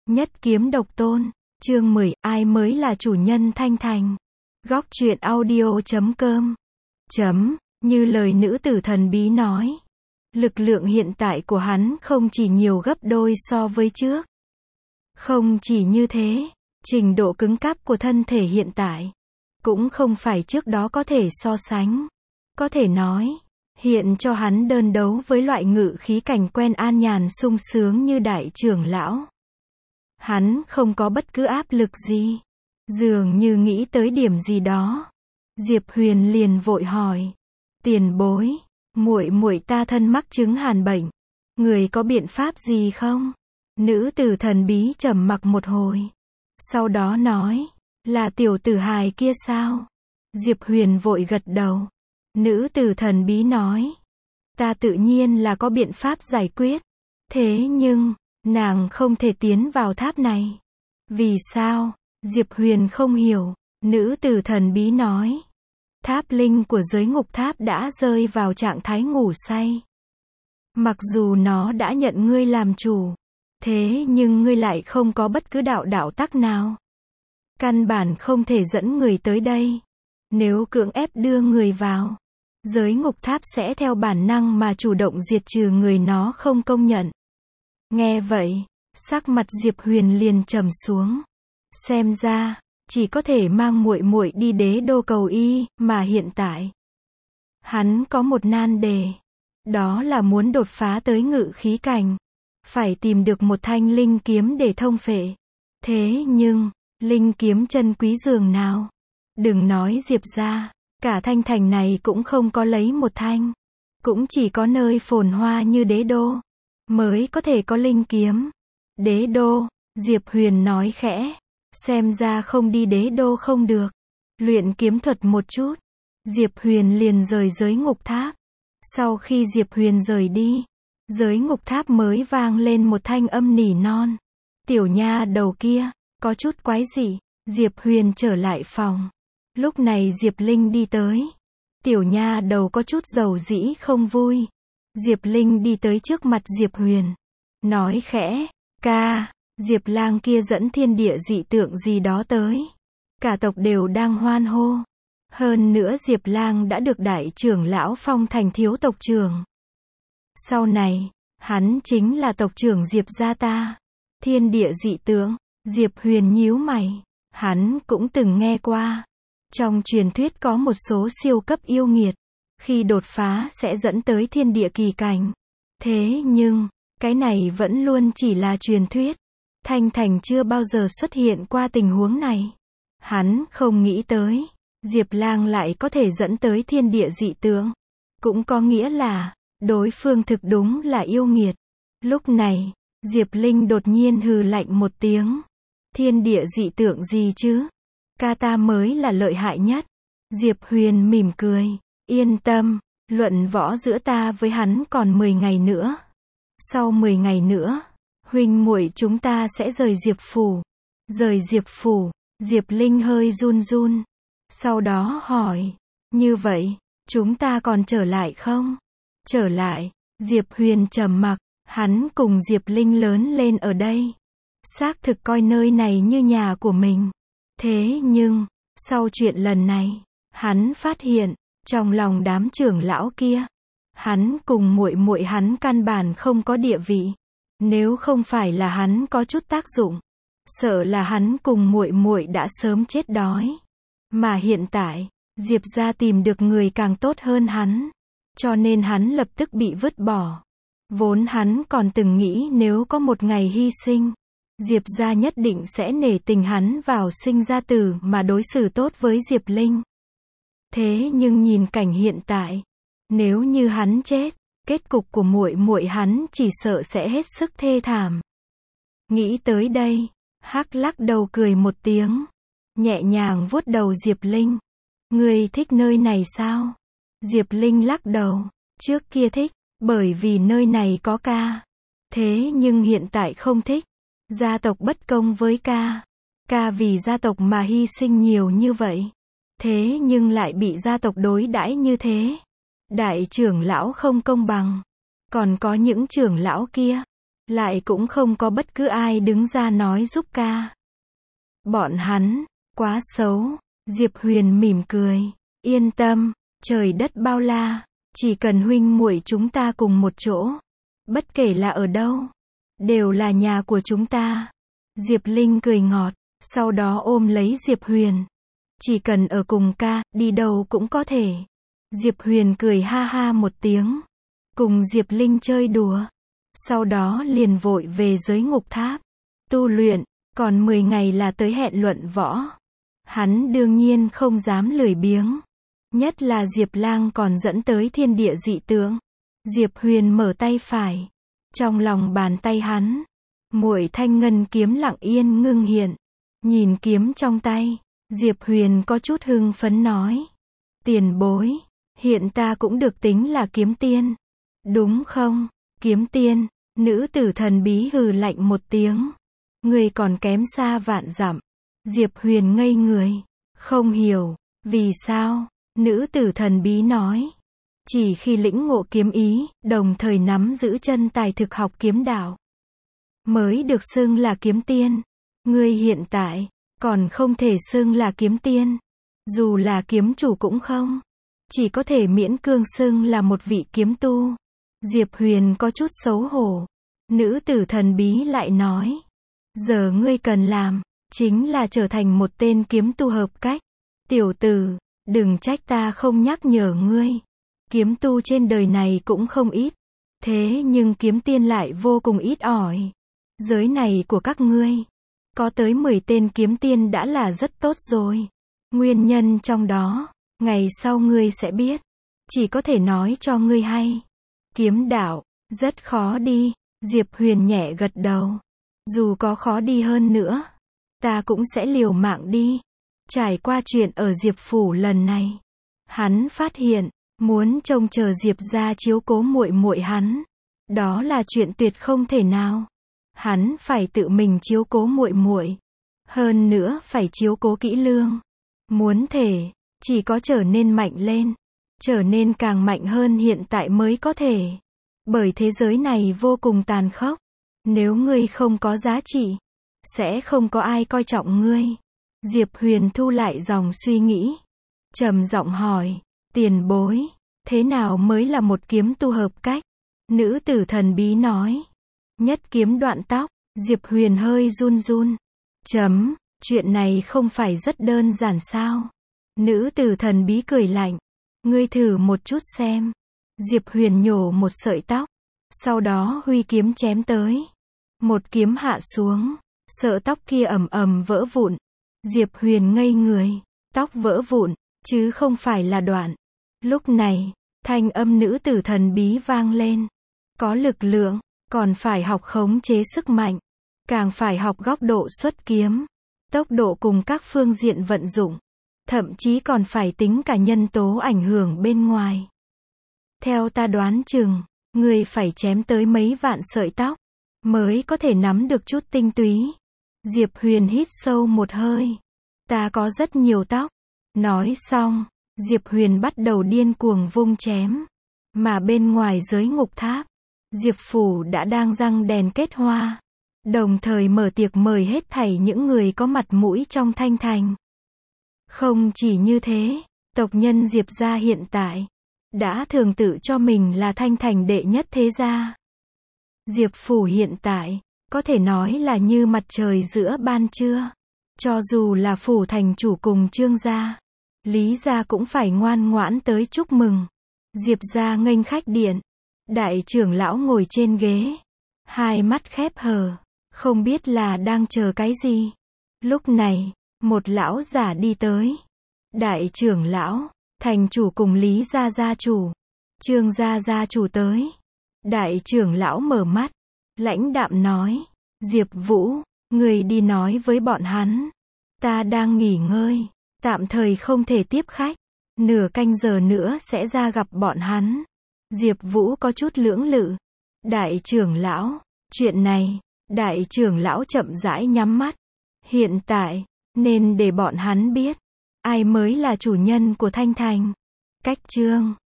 Nhất kiếm độc tôn. Chương 10, ai mới là chủ nhân Thanh Thành. Góc truyện audio.com. Như lời nữ tử thần bí nói, lực lượng hiện tại của hắn không chỉ nhiều gấp đôi so với trước. Không chỉ như thế, trình độ cứng cáp của thân thể hiện tại cũng không phải trước đó có thể so sánh. Có thể nói, hiện cho hắn đơn đấu với loại ngự khí cảnh quen an nhàn sung sướng như đại trưởng lão. Hắn không có bất cứ áp lực gì. Dường như nghĩ tới điểm gì đó, Diệp Huyền liền vội hỏi: "Tiền bối, muội muội ta thân mắc chứng hàn bệnh, người có biện pháp gì không?" Nữ tử thần bí trầm mặc một hồi, sau đó nói: "Là tiểu tử hài kia sao?" Diệp Huyền vội gật đầu. Nữ tử thần bí nói: "Ta tự nhiên là có biện pháp giải quyết. Thế nhưng, nàng không thể tiến vào tháp này." "Vì sao?" Diệp Huyền không hiểu. Nữ tử thần bí nói: "Tháp linh của giới ngục tháp đã rơi vào trạng thái ngủ say. Mặc dù nó đã nhận ngươi làm chủ, thế nhưng ngươi lại không có bất cứ đạo tắc nào. Căn bản không thể dẫn người tới đây. Nếu cưỡng ép đưa người vào, giới ngục tháp sẽ theo bản năng mà chủ động diệt trừ người nó không công nhận." Nghe vậy, sắc mặt Diệp Huyền liền trầm xuống. Xem ra, chỉ có thể mang muội muội đi đế đô cầu y, mà hiện tại hắn có một nan đề, đó là muốn đột phá tới ngự khí cảnh, phải tìm được một thanh linh kiếm để thông phệ. Thế nhưng, linh kiếm chân quý dường nào, đừng nói Diệp gia, cả Thanh Thành này cũng không có lấy một thanh. Cũng chỉ có nơi phồn hoa như đế đô mới có thể có linh kiếm. Đế đô, Diệp Huyền nói khẽ. Xem ra không đi đế đô không được. Luyện kiếm thuật một chút, Diệp Huyền liền rời giới ngục tháp. Sau khi Diệp Huyền rời đi, giới ngục tháp mới vang lên một thanh âm nỉ non. "Tiểu nha đầu kia, có chút quái dị." Diệp Huyền trở lại phòng. Lúc này Diệp Linh đi tới. Tiểu nha đầu có chút dầu dĩ không vui. Diệp Linh đi tới trước mặt Diệp Huyền, nói khẽ: "Ca, Diệp lang kia dẫn thiên địa dị tượng gì đó tới. Cả tộc đều đang hoan hô. Hơn nữa Diệp lang đã được đại trưởng lão phong thành thiếu tộc trưởng. Sau này, hắn chính là tộc trưởng Diệp gia ta." Thiên địa dị tượng. Diệp Huyền nhíu mày. Hắn cũng từng nghe qua. Trong truyền thuyết có một số siêu cấp yêu nghiệt, khi đột phá sẽ dẫn tới thiên địa kỳ cảnh. Thế nhưng, cái này vẫn luôn chỉ là truyền thuyết. Thanh Thành chưa bao giờ xuất hiện qua tình huống này. Hắn không nghĩ tới, Diệp lang lại có thể dẫn tới thiên địa dị tượng. Cũng có nghĩa là, đối phương thực đúng là yêu nghiệt. Lúc này, Diệp Linh đột nhiên hừ lạnh một tiếng. "Thiên địa dị tượng gì chứ? Ca ta mới là lợi hại nhất." Diệp Huyền mỉm cười. "Yên tâm, luận võ giữa ta với hắn còn 10 ngày nữa. Sau 10 ngày nữa, huynh muội chúng ta sẽ rời Diệp phủ." "Rời Diệp phủ?" Diệp Linh hơi run run. Sau đó hỏi: "Như vậy, chúng ta còn trở lại không?" "Trở lại?" Diệp Huyền trầm mặc. Hắn cùng Diệp Linh lớn lên ở đây, xác thực coi nơi này như nhà của mình. Thế nhưng, sau chuyện lần này, hắn phát hiện, trong lòng đám trưởng lão kia, hắn cùng muội muội hắn căn bản không có địa vị. Nếu không phải là hắn có chút tác dụng, sợ là hắn cùng muội muội đã sớm chết đói. Mà hiện tại, Diệp gia tìm được người càng tốt hơn hắn, cho nên hắn lập tức bị vứt bỏ. Vốn hắn còn từng nghĩ nếu có một ngày hy sinh, Diệp gia nhất định sẽ nể tình hắn vào sinh ra tử mà đối xử tốt với Diệp Linh. Thế nhưng nhìn cảnh hiện tại, nếu như hắn chết, kết cục của muội muội hắn chỉ sợ sẽ hết sức thê thảm. Nghĩ tới đây, Hắc lắc đầu cười một tiếng, nhẹ nhàng vuốt đầu Diệp Linh. "Ngươi thích nơi này sao?" Diệp Linh lắc đầu. "Trước kia thích, bởi vì nơi này có ca. Thế nhưng hiện tại không thích. Gia tộc bất công với ca. Ca vì gia tộc mà hy sinh nhiều như vậy. Thế nhưng lại bị gia tộc đối đãi như thế. Đại trưởng lão không công bằng. Còn có những trưởng lão kia, lại cũng không có bất cứ ai đứng ra nói giúp ca. Bọn hắn, quá xấu. Diệp Huyền mỉm cười. Yên tâm, trời đất bao la, chỉ cần huynh muội chúng ta cùng một chỗ. Bất kể là ở đâu, đều là nhà của chúng ta. Diệp Linh cười ngọt, sau đó ôm lấy Diệp Huyền. Chỉ cần ở cùng ca, đi đâu cũng có thể. Diệp Huyền cười ha ha một tiếng, cùng Diệp Linh chơi đùa. Sau đó liền vội về giới ngục tháp, tu luyện, còn 10 ngày là tới hẹn luận võ. Hắn đương nhiên không dám lười biếng. Nhất là Diệp Lang còn dẫn tới thiên địa dị tượng. Diệp Huyền mở tay phải. Trong lòng bàn tay hắn, muội thanh ngân kiếm lặng yên ngưng hiện. Nhìn kiếm trong tay, Diệp Huyền có chút hưng phấn nói. Tiền bối, hiện ta cũng được tính là kiếm tiên. Đúng không? Kiếm tiên, nữ tử thần bí hừ lạnh một tiếng. Người còn kém xa vạn dặm. Diệp Huyền ngây người. Không hiểu, vì sao? Nữ tử thần bí nói. Chỉ khi lĩnh ngộ kiếm ý, đồng thời nắm giữ chân tài thực học kiếm đạo, mới được xưng là kiếm tiên. Ngươi hiện tại, còn không thể xưng là kiếm tiên. Dù là kiếm chủ cũng không. Chỉ có thể miễn cưỡng xưng là một vị kiếm tu. Diệp Huyền có chút xấu hổ. Nữ tử thần bí lại nói. Giờ ngươi cần làm, chính là trở thành một tên kiếm tu hợp cách. Tiểu tử, đừng trách ta không nhắc nhở ngươi. Kiếm tu trên đời này cũng không ít. Thế nhưng kiếm tiên lại vô cùng ít ỏi. Giới này của các ngươi, có tới 10 tên kiếm tiên đã là rất tốt rồi. Nguyên nhân trong đó, ngày sau ngươi sẽ biết. Chỉ có thể nói cho ngươi hay. Kiếm đạo, rất khó đi. Diệp Huyền nhẹ gật đầu. Dù có khó đi hơn nữa, ta cũng sẽ liều mạng đi. Trải qua chuyện ở Diệp Phủ lần này, hắn phát hiện, muốn trông chờ Diệp gia chiếu cố muội muội hắn, đó là chuyện tuyệt không thể nào. Hắn phải tự mình chiếu cố muội muội, hơn nữa phải chiếu cố kỹ lưỡng. Muốn thể, chỉ có trở nên mạnh lên, trở nên càng mạnh hơn hiện tại mới có thể. Bởi thế giới này vô cùng tàn khốc. Nếu ngươi không có giá trị, sẽ không có ai coi trọng ngươi. Diệp Huyền thu lại dòng suy nghĩ, trầm giọng hỏi, tiền bối, thế nào mới là một kiếm tu hợp cách? Nữ tử thần bí nói, nhất kiếm đoạn tóc. Diệp Huyền hơi run run. Chuyện này không phải rất đơn giản sao? Nữ tử thần bí cười lạnh, ngươi thử một chút xem. Diệp Huyền nhổ một sợi tóc, sau đó huy kiếm chém tới. Một kiếm hạ xuống, sợi tóc kia ầm ầm vỡ vụn. Diệp Huyền ngây người, tóc vỡ vụn, chứ không phải là đoạn. Lúc này, thanh âm nữ tử thần bí vang lên. Có lực lượng, còn phải học khống chế sức mạnh, càng phải học góc độ xuất kiếm, tốc độ cùng các phương diện vận dụng, thậm chí còn phải tính cả nhân tố ảnh hưởng bên ngoài. Theo ta đoán chừng, người phải chém tới mấy vạn sợi tóc, mới có thể nắm được chút tinh túy. Diệp Huyền hít sâu một hơi. Ta có rất nhiều tóc. Nói xong, Diệp Huyền bắt đầu điên cuồng vung chém. Mà bên ngoài giới ngục tháp, Diệp Phủ đã đang răng đèn kết hoa, đồng thời mở tiệc mời hết thảy những người có mặt mũi trong Thanh Thành. Không chỉ như thế, tộc nhân Diệp gia hiện tại đã thường tự cho mình là Thanh Thành đệ nhất thế gia. Diệp Phủ hiện tại có thể nói là như mặt trời giữa ban trưa. Cho dù là phủ thành chủ cùng Trương gia, Lý gia cũng phải ngoan ngoãn tới chúc mừng. Diệp gia nghênh khách điện, đại trưởng lão ngồi trên ghế, hai mắt khép hờ, không biết là đang chờ cái gì. Lúc này, một lão giả đi tới. Đại trưởng lão, thành chủ cùng Lý gia gia chủ, Trương gia gia chủ tới. Đại trưởng lão mở mắt, lãnh đạm nói, Diệp Vũ, người đi nói với bọn hắn. Ta đang nghỉ ngơi, tạm thời không thể tiếp khách. Nửa canh giờ nữa sẽ ra gặp bọn hắn. Diệp Vũ có chút lưỡng lự. Đại trưởng lão, chuyện này, đại trưởng lão chậm rãi nhắm mắt. Hiện tại, nên để bọn hắn biết, ai mới là chủ nhân của Thanh Thành. Cách chương